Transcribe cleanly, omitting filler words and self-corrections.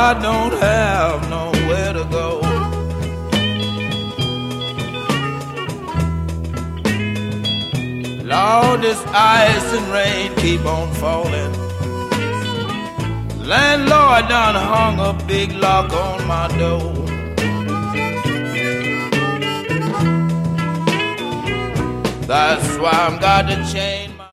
I don't have nowhere to go. Lord, this ice and rain keep on falling. Landlord done hung a big lock on my door. That's why I'm got to change